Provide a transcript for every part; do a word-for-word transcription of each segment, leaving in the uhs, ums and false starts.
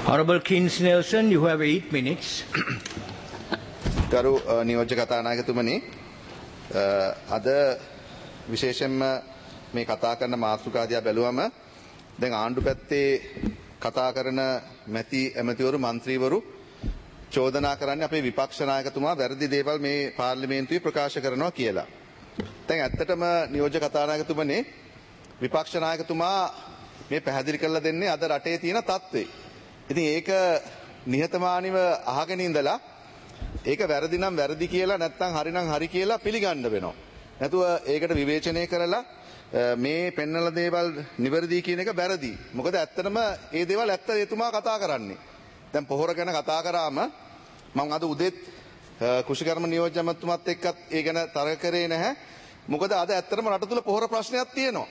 Honorable Kins Nelson, you have eight minutes. ගරු නියෝජ්‍ය කතානායකතුමනි, අද විශේෂයෙන්ම මේ කතා කරන මාතෘකා දිහා බැලුවම දැන් ආණ්ඩු පැත්තේ කතා කරන මැති ඇමතිවරු මන්ත්‍රීවරු චෝදනා කරන්නේ අපේ විපක්ෂ නායකතුමා වැරදි දේවල් මේ පාර්ලිමේන්තුවේ ප්‍රකාශ කරනවා කියලා. දැන් ඇත්තටම නියෝජ්‍ය කතානායකතුමනි, විපක්ෂ නායකතුමා මේ පැහැදිලි කරලා දෙන්නේ අද රටේ තියෙන තත්ත්වය. ඉතින් ඒක නිහතමානීව අහගෙන ඉඳලා ඒක වැරදි නම් වැරදි කියලා නැත්නම් හරි නම් හරි කියලා පිළිගන්න වෙනවා. නැතුව ඒකට විවේචනය කරලා මේ පෙන්වන දේවල් නිවැරදි කියන එක වැරදි. මොකද ඇත්තටම මේ දේවල් ඇත්ත එතුමා කතා කරන්නේ. දැන් පොහොර ගැන කතා කරාම මම අද උදේත් කුෂිකර්ම නියෝජ්‍ය අමාත්‍යතුමත් එක්කත් ඒ ගැන තරක කරේ නැහැ. මොකද අද ඇත්තටම රට තුල පොහොර ප්‍රශ්නයක් තියෙනවා.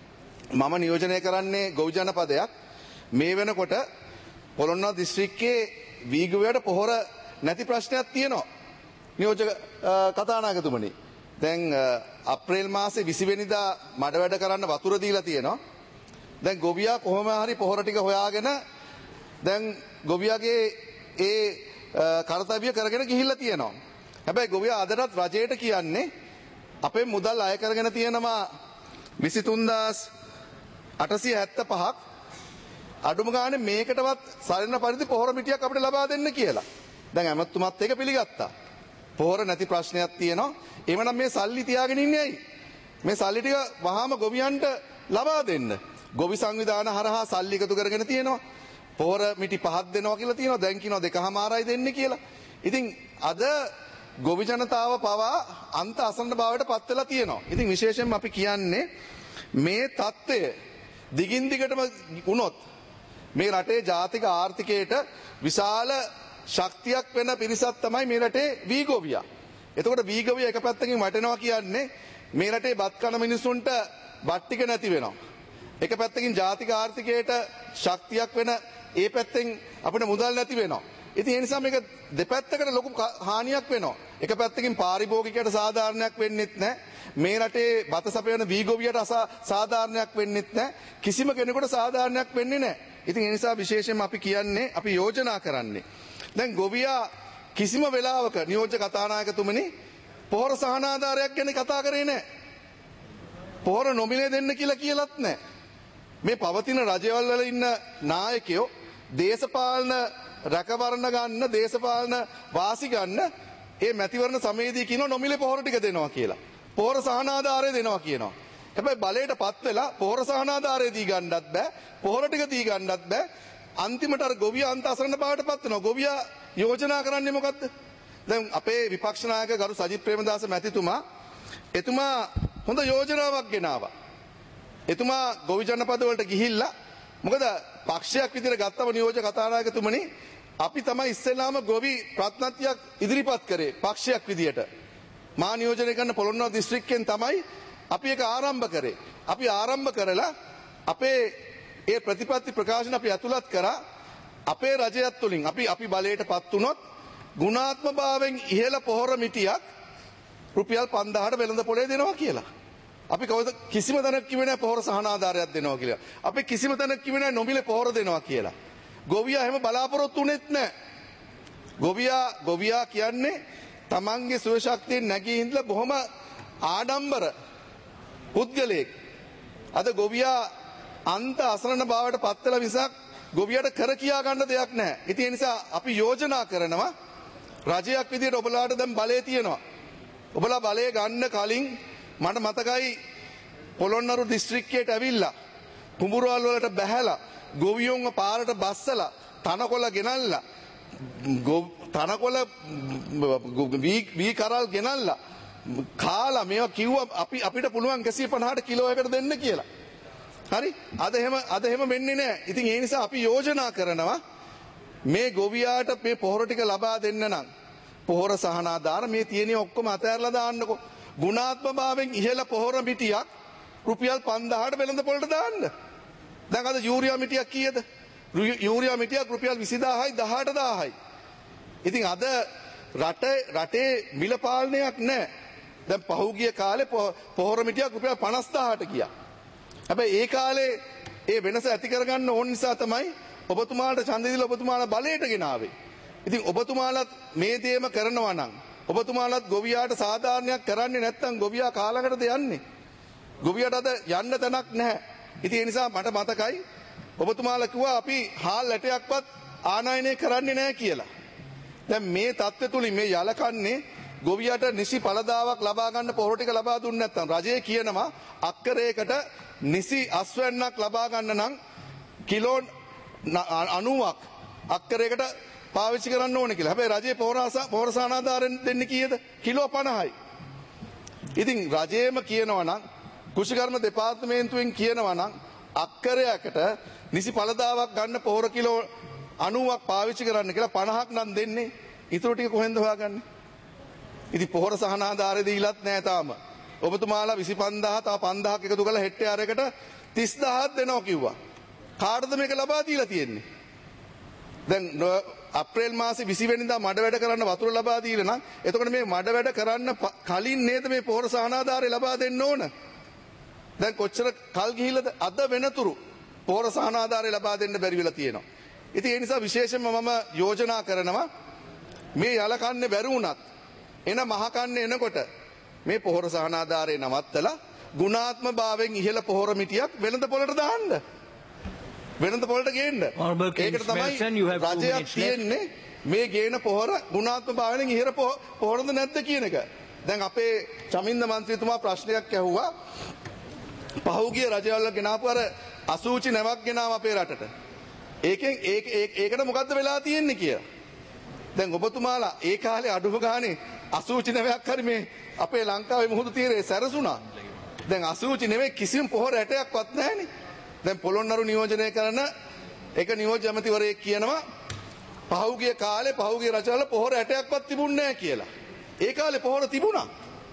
මම නියෝජනය කරන්නේ ගොවි ජනපදයක්. මේ වෙනකොට පොළොන්නරුව දිස්ත්‍රික්කයේ වීගුවයට පොහොර නැති ප්‍රශ්නයක් තියෙනවා. නියෝජක කතානායකතුමනි, දැන් අප්‍රේල් මාසේ විසි වෙනිදා මඩ වැඩ කරන්න වතුර දීලා තියෙනවා. දැන් ගොවියා කොහොම හරි පොහොර ටික හොයාගෙන දැන් ගොවියාගේ ඒ කර්තව්‍ය කරගෙන ගිහිල්ලා තියෙනවා. හැබැයි ගොවියා අදටත් රජයට කියන්නේ අපේ මුදල් අය කරගෙන තියෙනවා විසි තුන් හදාස් අටසිය හැත්තෑ පහක්. අඩුම ගානේ මේකටවත් සරිලන පරිදි පොහොර මිටියක් අපිට ලබා දෙන්න කියලා. දැන් ඇමතුමත් ඒක පිළිගත්තා. පොහොර නැති ප්‍රශ්නයක් තියෙනවා. එවනම් මේ සල්ලි තියාගෙන ඉන්නේ ඇයි? මේ සල්ලි ටික වහාම ගොවියන්ට ලබා දෙන්න. ගොවි සංවිධාන හරහා සල්ලි එකතු කරගෙන තියෙනවා. පොහොර මිටි පහක් දෙනවා කියලා තියෙනවා. දැන් කියනවා දෙකමාරයි දෙන්නේ කියලා. ඉතින් අද ගොවි ජනතාව පවා අන්ත අසන්න භාවයට පත් වෙලා තියෙනවා. ඉතින් විශේෂයෙන්ම අපි කියන්නේ මේ தত্ত্বය දිගින් දිගටම වුණොත් මේ රටේ ජාතික ආර්ථිකයට විශාල ශක්තියක් වෙන පිරිසක් තමයි මේ රටේ වී ගොවියා. එතකොට වී ගොවියා එක පැත්තකින් වටෙනවා කියන්නේ මේ රටේ බත් කන මිනිසුන්ට බත් ටික නැති වෙනවා. එක පැත්තකින් ජාතික ආර්ථිකයට ශක්තියක් වෙන ඒ පැත්තෙන් අපිට මුදල් නැති වෙනවා. ඉතින් ඒ නිසා මේක දෙපැත්තකට ලොකු හානියක් වෙනවා. එක පැත්තකින් පාරිභෝගිකයට සාධාරණයක් වෙන්නෙත් නැහැ. මේ රටේ බත සපයන වී ගොවියට සාධාරණයක් වෙන්නෙත් නැහැ. කිසිම කෙනෙකුට සාධාරණයක් වෙන්නේ නැහැ. ඉතින් ඒ නිසා විශේෂයෙන්ම අපි කියන්නේ අපි යෝජනා කරන්නේ දැන් ගොවියා කිසිම වෙලාවක නියෝජ්‍ය කතානායකතුමනි පොහොර සහනාධාරයක් ගැන කතා කරේ නැහැ. පොහොර නොමිලේ දෙන්න කියලා කියලත් නැහැ. මේ පවතින රජවල් වල ඉන්න නායකයෝ දේශපාලන රැකවරණ ගන්න, දේශපාලන වාසි ගන්න ඒ මැතිවරණ සමයේදී කියනවා නොමිලේ පොහොර ටික දෙනවා කියලා. පොහොර සහනාධාරය දෙනවා කියනවා. හැබැයි බලයට පත් වෙලා පොහොර සහනාධාරය දී ගන්නත් බෑ, පොහොර ටික දී ගන්නත් බෑ. අන්තිමට අර ගොවියා අන්ත අසරණ බවට පත් වෙනවා. ගොවියා යෝජනා කරන්නේ මොකද්ද? දැන් අපේ විපක්ෂ නායක ගරු සජිත් ප්‍රේමදාස මැතිතුමා එතුමා හොඳ යෝජනාවක් ගෙනාවා. එතුමා ගොවි ජනපද වලට ගිහිල්ලා, මොකද පක්ෂයක් විදිහට ගත්තම නියෝජක කතානායකතුමනි අපි තමයි ඉස්සෙල්ලාම ගොවි ප්‍රඥප්තියක් ඉදිරිපත් කරේ පක්ෂයක් විදිහට. මා නියෝජනය කරන පොළොන්නරුව දිස්ත්‍රික්කයෙන් තමයි අපි ඒක ආරම්භ කරේ. අපි ආරම්භ කරලා අපේ ඒ ප්‍රතිපත්ති ප්‍රකාශන අපි ඇතුළත් කරා. අපේ රජයත් තුලින් අපි අපි බලයට පත් වුණොත් ගුණාත්මක භාවයෙන් ඉහළ පොහොර මිටියක් රුපියල් පන්දාහට වෙළඳ පොලේ දෙනවා කියලා. අපි කවද කිසිම තැනක කිව්වේ නැහැ පොහොර සහනාධාරයක් දෙනවා කියලා. අපි කිසිම තැනක කිව්වේ නැහැ නොමිලේ පොහොර දෙනවා කියලා. ගොවියා එහෙම බලාපොරොත්තු වෙන්නේත් නැහැ. ගොවියා ගොවියා කියන්නේ තමන්ගේ සුව ශක්තියෙන් නැගී ඉඳලා බොහොම ආඩම්බර පුද්ගලයෙක්. අද ගොවියා අන්ත අසරණ භාවයට පත් වෙලා විසක් ගොවියට කර කියා ගන්න දෙයක් නැහැ. ඉතින් ඒ නිසා අපි යෝජනා කරනවා රජයක් විදිහට ඔබලාට දැන් බලය තියෙනවා. ඔබලා බලය ගන්න කලින් මට මතකයි පොළොන්නරුව දිස්ත්‍රික්කයට ඇවිල්ලා කුඹුරවල් වලට බැහැලා ගොවියෝන්ව පාරට බස්සලා තනකොළ ගෙනල්ලා තනකොළ වී කරල් ගෙනල්ලා කාලා මේවා කිව්වා අපි අපිට පුළුවන් එකසිය පනහට කිලෝ එකකට දෙන්න කියලා. හරි? අද එහෙම අද එහෙම වෙන්නේ නැහැ. ඉතින් ඒ නිසා අපි යෝජනා කරනවා මේ ගොවියාට මේ පොහොර ටික ලබා දෙන්න නම් පොහොර සහනාධාර මේ තියෙන ඔක්කොම අතහැරලා දාන්නකෝ. ගුණාත්මක භාවයෙන් ඉහළ පොහොර මිටියක් රුපියල් පන්දාහට වෙළඳ පොළට දාන්න. දැන් අද යූරියා මිටියක් කීයද? යූරියා මිටියක් රුපියල් විසිදාහයි දහඅටදාහයි. ඉතින් අද රටේ රටේ මිල පාලනයක් නැහැ. දැන් පහුගිය කාලේ පොහොර මිටියක් රුපියල් පනස්දාහට ගියා. හැබැයි ඒ කාලේ ඒ වෙනස ඇති කරගන්න ඕන නිසා තමයි ඔබතුමාට ඡන්දය දීලා ඔබතුමාලා බලයට ගෙනාවේ. ඉතින් ඔබතුමාලත් මේ දේම කරනවා නම් ඔබතුමාලත් ගොවියාට සාධාරණයක් කරන්නේ නැත්නම් ගොවියා කාලකටද යන්නේ? ගොවියට අද යන්න තැනක් නැහැ. ඉතින් ඒ නිසා මට මතකයි ඔබතුමාලා කිව්වා අපි හාල් ඇටයක්වත් ආනයනය කරන්නේ නැහැ කියලා. දැන් මේ தත්ත්වය තුලින් මේ යලකන්නේ ගොවියට නිසි පළදාවක් ලබා ගන්න පොහොර ටික ලබා දුන්නේ නැත්නම් රජය කියනවා අක්කරයකට නිසි අස්වැන්නක් ලබා ගන්න නම් කිලෝ අනූවක් අක්කරයකට පාවිච්චි කරන්න ඕනේ කියලා. හැබැයි රජයේ පොහොර සානාධාරයෙන් දෙන්නේ කීයද? කිලෝ පනහයි. ඉතින් රජයේම කියනවා නම් කෘෂිකර්ම දෙපාර්තමේන්තුවෙන් කියනවා නම් අක්කරයකට නිසි පළදාවක් ගන්න පොහොර කිලෝ අනූවක් පාවිච්චි කරන්න කියලා පනහක් නම් දෙන්නේ. ඊටු ටික කොහෙන්ද හොයාගන්නේ? ඉතින් පොහොර සහනාධාරය දීලත් නැහැ තාම. ඔබතුමාලා විසි පන්දාහ තව පන්දාහක් එකතු කරලා හෙක්ටයාරයකට තිස් දහයක් දෙනවා කිව්වා. කාටද මේක ලබා දීලා තියෙන්නේ? දැන් අප්‍රේල් මාසේ විසි වෙනිදා මඩ වැඩ කරන්න වතුර ලබා දීලා නම් එතකොට මේ මඩ වැඩ කරන්න කලින් නේද මේ පොහොර සහනාධාරය ලබා දෙන්න ඕන? දැන් කොච්චර කල් ගිහිල්ලාද අද වෙනතුරු පොහොර සහනාධාරය ලබා දෙන්න බැරි වෙලා තියෙනවා. ඉතින් ඒ නිසා විශේෂයෙන්ම මම යෝජනා කරනවා මේ යලකන්නේ බැරි වුණත් එන මහකන්නේ එනකොට මේ පොහොර සහනාධාරය නවත්තලා ගුණාත්ම භාවයෙන් ඉහළ පොහොර මිටියක් වෙළඳ පොළට දාන්න. වෙළඳ පොළට ගේන්න. ඒකට තමයි රජයක් තියෙන්නේ මේ ගේන පොහොර ගුණාත්ම භාවයෙන් ඉහළ පොහොරද නැද්ද කියන එක. දැන් අපේ චමින්ද මන්ත්‍රීතුමා ප්‍රශ්නයක් ඇහුවා. පහුගිය රජවල් ගෙනාපු අර අසූචි නැවක් ගෙනාව අපේ රටට. ඒකෙන් ඒක ඒකට මොකද්ද වෙලා තියෙන්නේ කියලා. දැන් ඔබතුමාලා ඒ කාලේ අඩුම ගානේ අසූචි නැවයක් හරි මේ අපේ ලංකාවේ මුහුදු තීරයේ සැරසුණා. දැන් අසූචි නෙවෙයි කිසිම පොහොර ඇටයක්වත් නැහැනේ. දැන් පොළොන්නරු නියෝජනය කරන එක නියෝජ්‍ය ඇමතිවරයෙක් කියනවා පහුගිය කාලේ පහුගිය රජවල පොහොර ඇටයක්වත් තිබුණේ නැහැ කියලා. ඒ කාලේ පොහොර තිබුණා.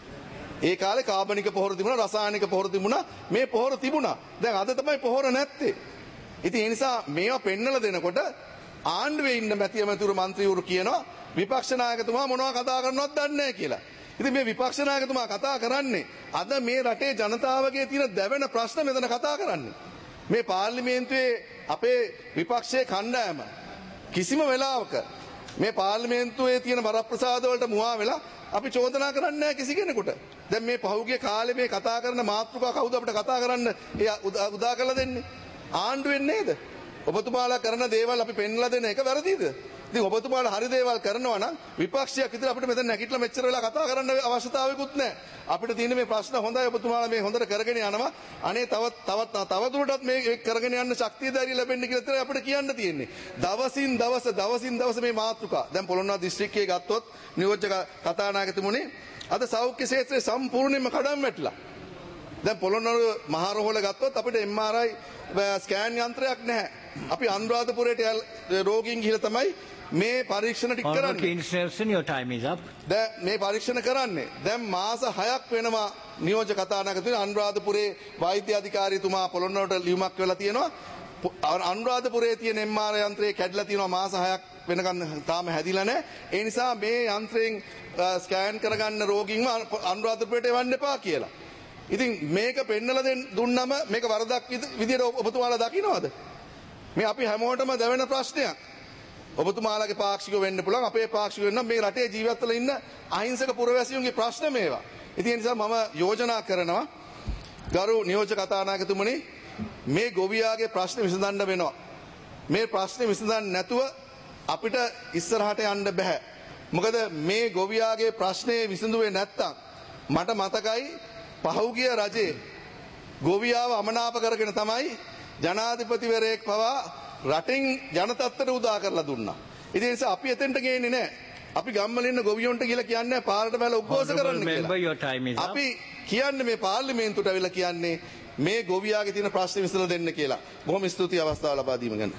ඒ කාලේ කාබනික පොහොර තිබුණා, රසායනික පොහොර තිබුණා, මේ පොහොර තිබුණා. දැන් අද තමයි පොහොර නැත්තේ. ඉතින් ඒ නිසා මේවා පෙන්නලා දෙනකොට ආණ්ඩුවේ ඉන්න මැති ඇමතිවරු മന്ത്രിවරු කියනවා විපක්ෂ නායකතුමා මොනවා කතා කරනවද දන්නේ නැහැ කියලා. ඉතින් මේ විපක්ෂ නායකතුමා කතා කරන්නේ අද මේ රටේ ජනතාවගේ තියෙන දැවෙන ප්‍රශ්න මෙතන කතා කරන්නේ. මේ පාර්ලිමේන්තුවේ අපේ විපක්ෂයේ කණ්ඩායම කිසිම වෙලාවක මේ පාර්ලිමේන්තුවේ තියෙන බරප්‍රසාද වලට මුවා වෙලා අපි චෝදනා කරන්නේ නැහැ කිසි කෙනෙකුට. දැන් මේ පහුගිය කාලේ මේ කතා කරන මාතෘකා කවුද අපිට කතා කරන්න ඒ උදා කරලා දෙන්නේ? ආණ්ඩුවෙන් නේද? ඔබතුමාලා කරන දේවල් අපි පෙන්ලා දෙන එක වැරදිද? ඉතින් ඔබතුමාලා හරි දේවල් කරනවා නම් විපක්ෂයක් විතර අපිට මෙතන නැගිටලා මෙච්චර වෙලා කතා කරන්න අවශ්‍යතාවයකුත් නැහැ. අපිට තියෙන මේ ප්‍රශ්න හොඳයි ඔබතුමාලා මේ හොඳට කරගෙන යනවා. අනේ තවත් තවත් තවදුරටත් මේ කරගෙන යන්න ශක්තිය ධෛර්යය ලැබෙන්න කියලා විතරයි අපිට කියන්න තියෙන්නේ. දවසින් දවස දවසින් දවස මේ මාතෘකා. දැන් පොළොන්නරුව දිස්ත්‍රික්කයේ ගත්තොත් නියෝජ්‍ය කතානායකතුමුනේ අද සෞඛ්‍ය ක්ෂේත්‍රයේ සම්පූර්ණයෙන්ම කඩම් වැටිලා. දැන් පොළොන්නරුව මහරෝහල ගත්තොත් අපිට එම් ආර් ආයි ස්කෑන් යන්ත්‍රයක් නැහැ. අපි අනුරාධපුරයට රෝගීන් ගිහිල්ලා තමයි මේ පරීක්ෂණ ටික කරන්නේ. දැන් මේ පරීක්ෂණ කරන්නේ. දැන් මාස හයක් වෙනවා නියෝජ්‍ය කතානායකතුමා අනුරාධපුරේ වෛද්‍ය අධිකාරීතුමා පොළොන්නරුවට ලියුමක් වෙලා තියෙනවා. අනුරාධපුරයේ තියෙන එම් ආර් ආයි යන්ත්‍රය කැඩලා තියෙනවා මාස හයක් වෙනකන් තාම හැදිලා නැහැ. ඒ නිසා මේ යන්ත්‍රයෙන් ස්කෑන් කරගන්න රෝගීන්ව අනුරාධපුරයට එවන්න එපා කියලා. ඉතින් මේක පෙන්නලා දුන්නම මේක වරදක් විදියට ඔබතුමාලා දකින්නවද? මේ අපි හැමෝටම දැවෙන ප්‍රශ්නයක්. ඔබතුමාලාගේ පාක්ෂිකව වෙන්න පුළුවන් අපේ පාක්ෂික වෙන්න මේ රටේ ජීවිතවල ඉන්න අහිංසක පුරවැසියන්ගේ ප්‍රශ්න මේවා. ඉතින් ඒ නිසා මම යෝජනා කරනවා ගරු නියෝජ්‍ය කතානායකතුමනි මේ ගොවියාගේ ප්‍රශ්න විසඳන්න වෙනවා. මේ ප්‍රශ්නේ විසඳන්න නැතුව අපිට ඉස්සරහට යන්න බෑ. මොකද මේ ගොවියාගේ ප්‍රශ්නේ විසඳුවේ නැත්තම් මට මතකයි පහුගිය රජේ ගොවියාව අමනාප කරගෙන තමයි ජනාධිපතිවරයෙක් පවා රටින් ජනතත්ත්වයට උදා කරලා දුන්නා. ඉතින් ඒ නිසා අපි එතෙන්ට ගේන්නේ නැහැ. අපි ගම්වල ඉන්න ගොවියොන්ට කියලා කියන්නේ පාරට බැලලා උද්ඝෝෂ කරන්න කියලා. අපි කියන්නේ මේ පාර්ලිමේන්තුවට අවිලා කියන්නේ මේ ගොවියාගේ තියෙන ප්‍රශ්න විසඳලා දෙන්න කියලා. බොහොම ස්තුතියි අවස්ථාව ලබා දීම ගැන.